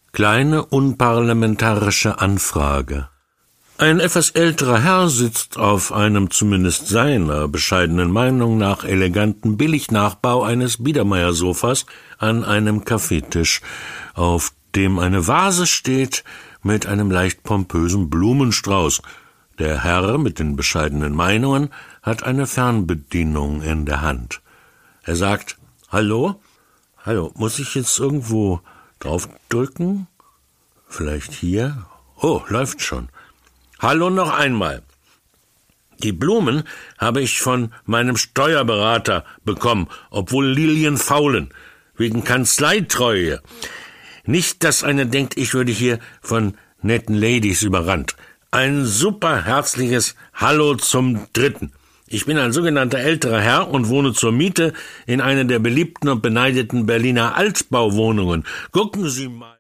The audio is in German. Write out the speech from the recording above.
Kleine unparlamentarische Anfrage. Ein etwas älterer Herr sitzt auf einem zumindest seiner bescheidenen Meinung nach eleganten Billignachbau eines Biedermeier-Sofas an einem Kaffeetisch, auf dem eine Vase steht mit einem leicht pompösen Blumenstrauß. Der Herr mit den bescheidenen Meinungen hat eine Fernbedienung in der Hand. Er sagt: »Hallo? Hallo, muss ich jetzt irgendwo draufdrücken? Vielleicht hier? Oh, läuft schon. Hallo noch einmal. Die Blumen habe ich von meinem Steuerberater bekommen, obwohl Lilien faulen, wegen Kanzleitreue. Nicht, dass einer denkt, ich würde hier von netten Ladies überrannt. Ein super herzliches Hallo zum Dritten. Ich bin ein sogenannter älterer Herr und wohne zur Miete in einer der beliebten und beneideten Berliner Altbauwohnungen. Gucken Sie mal.«